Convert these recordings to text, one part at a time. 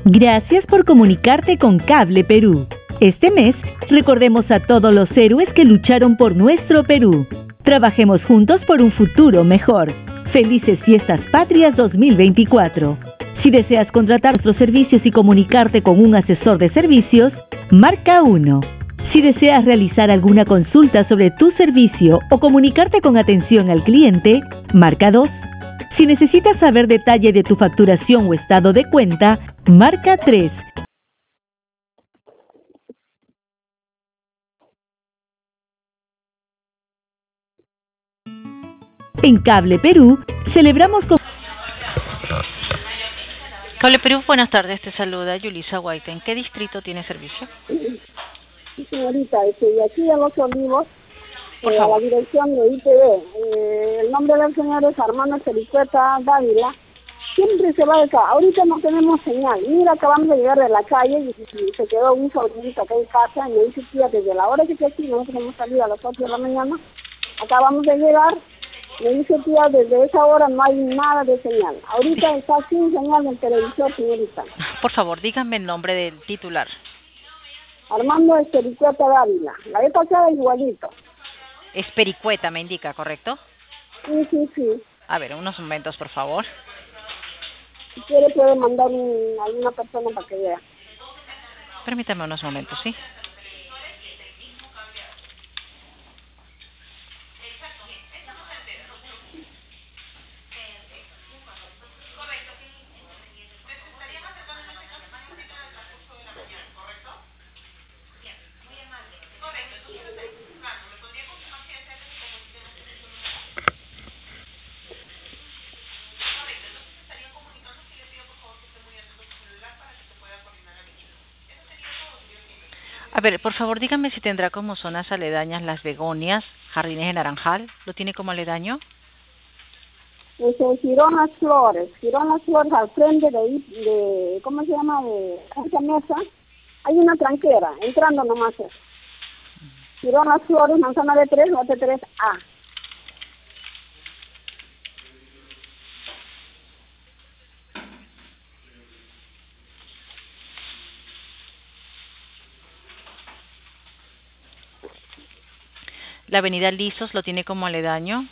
Gracias por comunicarte con Cable Perú. Este mes, recordemos a todos los héroes que lucharon por nuestro Perú. Trabajemos juntos por un futuro mejor. Felices Fiestas Patrias 2024. Si deseas contratar nuestros servicios y comunicarte con un asesor de servicios, marca 1. Si deseas realizar alguna consulta sobre tu servicio o comunicarte con atención al cliente, marca 2. Si necesitas saber detalle de tu facturación o estado de cuenta, marca 3. En Cable Perú, celebramos con... Cable Perú, buenas tardes, te saluda Yulisa Guaita. ¿En qué distrito tiene servicio? Sí, señorita, de aquí de Los Olivos, Por a favor. la dirección de ITV. El nombre del señor es Armando Cericueta Dávila. Siempre se va de acá. Ahorita no tenemos señal. Mira, acabamos de llegar de la calle y se quedó un sobrinito acá en casa y me dice, tía, desde la hora que estoy aquí, nosotros hemos salido a las 8 de la mañana, acabamos de llegar. Me dice, tía, desde esa hora no hay nada de señal. Ahorita está sin señal en televisor, señorita. Por favor, díganme el nombre del titular. Armando Cericueta Dávila. La vez pasada igualito. Es Pericueta, me indica, ¿correcto? Sí. A ver, unos momentos, por favor. Si quiere puede mandar alguna persona para que vea. Permítame unos momentos, ¿sí? A ver, por favor, díganme si tendrá como zonas aledañas Las Begonias, Jardines de Naranjal. ¿Lo tiene como aledaño? Pues en Girón Flores al frente de ¿cómo se llama? De esa mesa, hay una tranquera, entrando nomás. Girón Flores, manzana de 3, lote 3A. La avenida Lizos, ¿lo tiene como aledaño?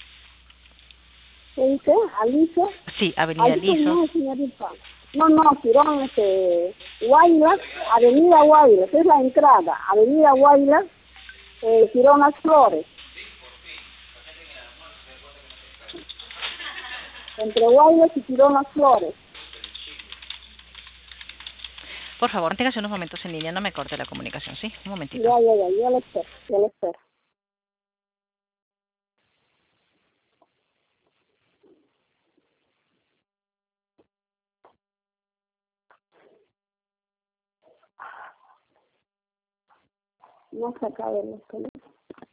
¿Qué dice? ¿Aliso? Sí, avenida Aliso Lizos. no, señorita. No, Girón, Guaylas, avenida Guaylas, es la entrada. Avenida Guaylas, Girón Flores. Entre Guaylas y Girón Flores. Por favor, manténgase unos momentos en línea, no me corte la comunicación, ¿sí? Un momentito. Ya, yo le espero. No se acabe los teléfonos.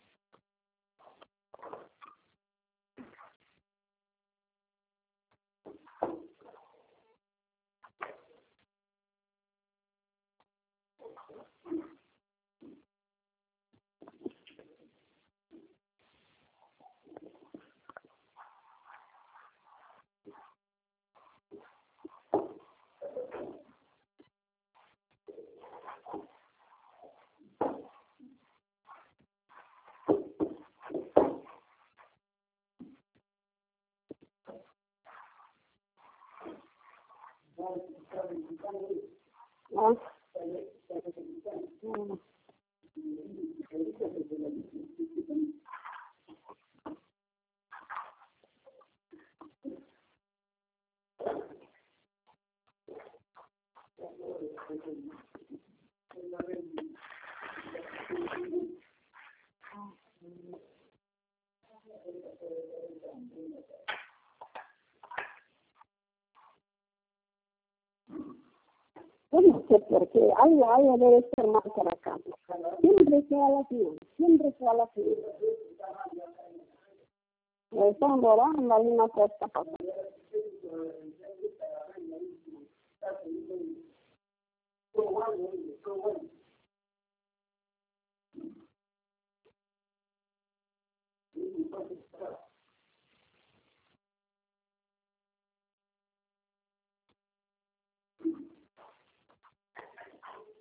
¿No? Yo no sé por qué, algo debe ser mal por acá. Siempre se va a la final. Me están borrando alguna cosa pasando.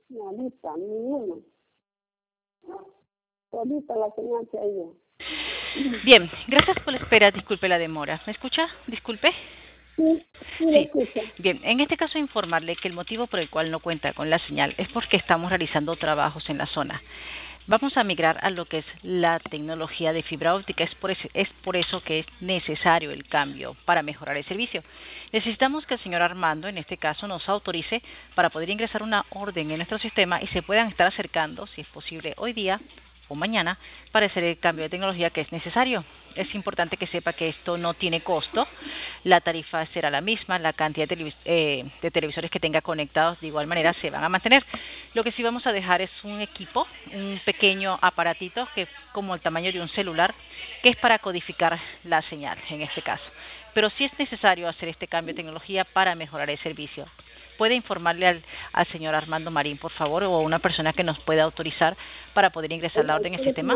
No, ahorita, ninguno. Ahorita la señal se ha ido. Bien, gracias por la espera. Disculpe la demora. ¿Me escucha? Disculpe. Sí, lo escucho. Bien, en este caso informarle que el motivo por el cual no cuenta con la señal es porque estamos realizando trabajos en la zona. Vamos a migrar a lo que es la tecnología de fibra óptica. Es por eso que es necesario el cambio para mejorar el servicio. Necesitamos que el señor Armando, en este caso, nos autorice para poder ingresar una orden en nuestro sistema y se puedan estar acercando, si es posible, hoy día o mañana para hacer el cambio de tecnología que es necesario. Es importante que sepa que esto no tiene costo, la tarifa será la misma, la cantidad de televisores que tenga conectados de igual manera se van a mantener. Lo que sí vamos a dejar es un equipo, un pequeño aparatito que como el tamaño de un celular, que es para codificar la señal en este caso. Pero sí es necesario hacer este cambio de tecnología para mejorar el servicio. ¿Puede informarle al señor Armando Marín, por favor, o a una persona que nos pueda autorizar para poder ingresar la orden en el sistema?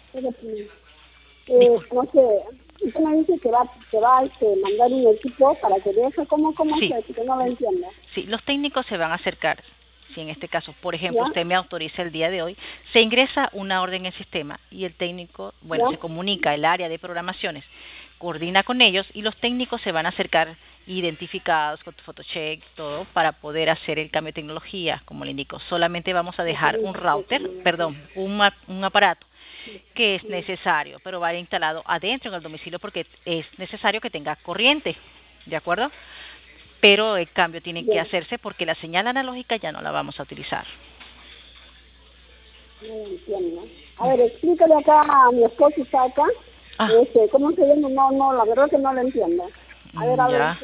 No sé, usted me dice que va a mandar un equipo para que deje, ¿cómo Sí. se que no lo entiendo? Sí, los técnicos se van a acercar. Si en este caso, por ejemplo, usted me autoriza el día de hoy, se ingresa una orden en el sistema y el técnico, se comunica el área de programaciones, coordina con ellos y los técnicos se van a acercar identificados con tu photocheck, todo, para poder hacer el cambio de tecnología, como le indico. Solamente vamos a dejar un router, un aparato que es necesario, pero va a ir instalado adentro en el domicilio porque es necesario que tenga corriente, ¿de acuerdo? Pero el cambio tiene que hacerse porque la señal analógica ya no la vamos a utilizar. No entiendo. A ver, explícale acá a mi esposo, está acá. ¿Cómo se llama? No, la verdad que no lo entiendo. A ver.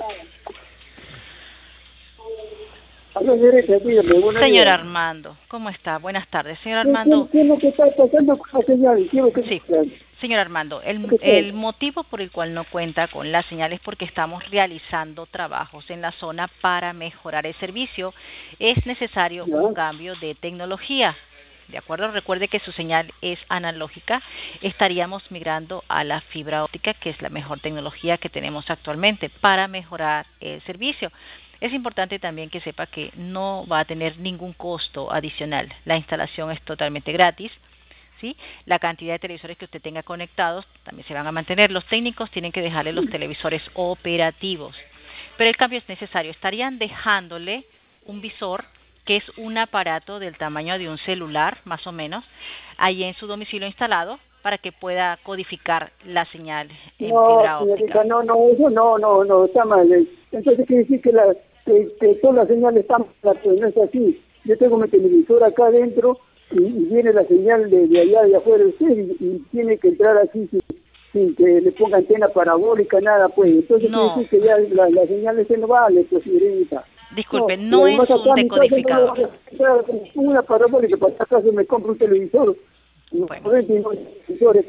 Señor Armando, ¿cómo está? Buenas tardes. Señor Armando. ¿Qué es lo que está pasando con la señal? Sí, señor Armando, el motivo por el cual no cuenta con la señal es porque estamos realizando trabajos en la zona para mejorar el servicio. Es necesario un cambio de tecnología. ¿De acuerdo? Recuerde que su señal es analógica. Estaríamos migrando a la fibra óptica, que es la mejor tecnología que tenemos actualmente para mejorar el servicio. Es importante también que sepa que no va a tener ningún costo adicional. La instalación es totalmente gratis, ¿sí? La cantidad de televisores que usted tenga conectados también se van a mantener. Los técnicos tienen que dejarle los televisores operativos, pero el cambio es necesario. Estarían dejándole un visor, que es un aparato del tamaño de un celular, más o menos, ahí en su domicilio instalado, para que pueda codificar la señal en fibra óptica. No, está mal. Entonces quiere decir que todas las señales están mal, pero no es así. Yo tengo mi televisor acá adentro y viene la señal de allá de afuera de usted y tiene que entrar así sin que le ponga antena parabólica, nada, pues. Entonces quiere decir que ya la señal ese no vale, pues, señorita. Disculpe, no es un decodificador. Una parabólica, para acaso me compro un televisor. Bueno. Televisores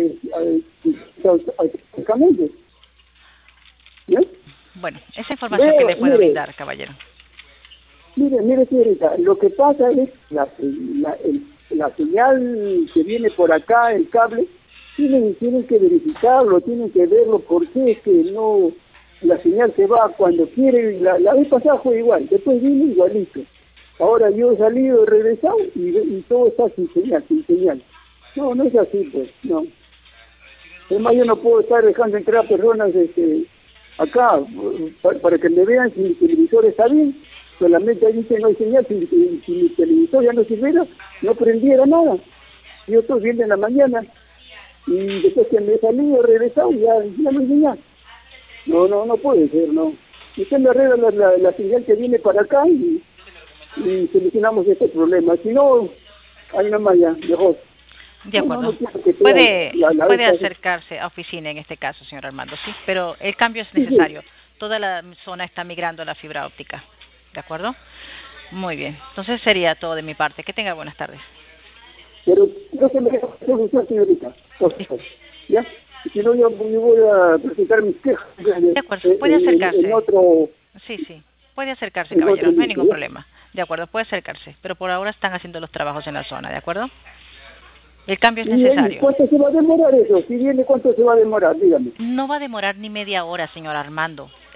Bueno, esa información que le puedo brindar, caballero. Mire, señorita, lo que pasa es la señal que viene por acá, el cable, tienen que verificarlo, tienen que verlo, porque es que no, la señal se va cuando quiere. La vez pasada fue igual, después vino igualito. Ahora yo he salido, he regresado y todo está sin señal. No es así, pues, no. Además, yo no puedo estar dejando entrar a personas acá para que me vean si mi televisor está bien. Solamente ahí dice no hay señal, si mi televisor ya no sirviera, no prendiera nada. Yo estoy viendo en la mañana y después que me he salido, he regresado, ya no hay señal. No puede ser, no. Usted me arregla la señal que viene para acá y solucionamos este problema. Si no, hay una malla, mejor. De acuerdo. Puede acercarse a oficina en este caso, señor Armando, sí, pero el cambio es necesario. Toda la zona está migrando a la fibra óptica. ¿De acuerdo? Muy bien. Entonces sería todo de mi parte. Que tenga buenas tardes. Pero no se me deja solución, señorita. ¿Ya? Si no, yo voy a presentar mis quejas. De acuerdo, puede acercarse. Sí, puede acercarse, caballero, no hay ningún problema. De acuerdo, puede acercarse, pero por ahora están haciendo los trabajos en la zona, ¿de acuerdo? El cambio es necesario. ¿Cuánto se va a demorar eso? Si viene, ¿cuánto se va a demorar? Dígame. No va a demorar ni media hora, señor Armando.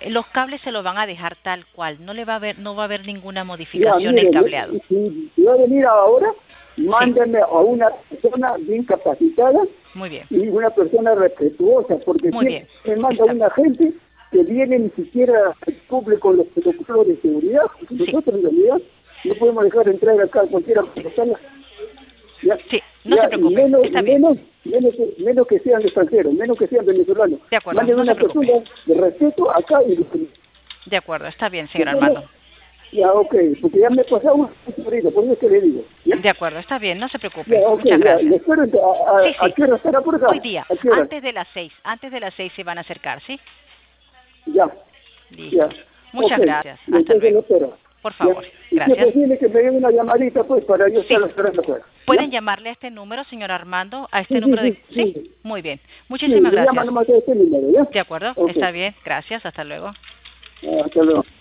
Los cables se los van a dejar tal cual, no va a haber ninguna Ya, modificación mire, en cableado. si va a venir ahora, mándenme a una persona bien capacitada Muy bien. y una persona respetuosa, porque Muy siempre bien. me manda una gente que viene ni siquiera cumple con los protocolos de seguridad. Nosotros en realidad no podemos dejar entrar acá a cualquiera persona. Ya, Sí, no se preocupe, está bien. menos que sean extranjeros, menos que sean venezolanos. De acuerdo, Manden no se una preocupe. persona de respeto acá y De acuerdo, está bien, señor Armando. ya, ok, porque ya me pasó una ahorita, por eso es que le digo. ¿Ya? De acuerdo, está bien, no se preocupe. Ya, ok, Muchas ya, gracias. le espero Sí, ¿a sí. qué hora estará por acá? Hoy día, ¿A qué hora? antes de las 6 se van a acercar, ¿sí? Ya, Listo. ya. Muchas Ok, gracias. Hasta entonces luego. lo espero. Por favor, Ya. Y gracias. siempre tiene que me dé una llamadita, pues, para yo Sí. estar esperando afuera. ¿Pueden ¿Ya? llamarle a este número, señor Armando? ¿A este Sí, número de...? sí. ¿Sí? Muy bien. Sí, Muchísimas me llama gracias. nomás a este número, ¿ya? De acuerdo, Ok. está bien. Gracias, hasta luego. Hasta luego.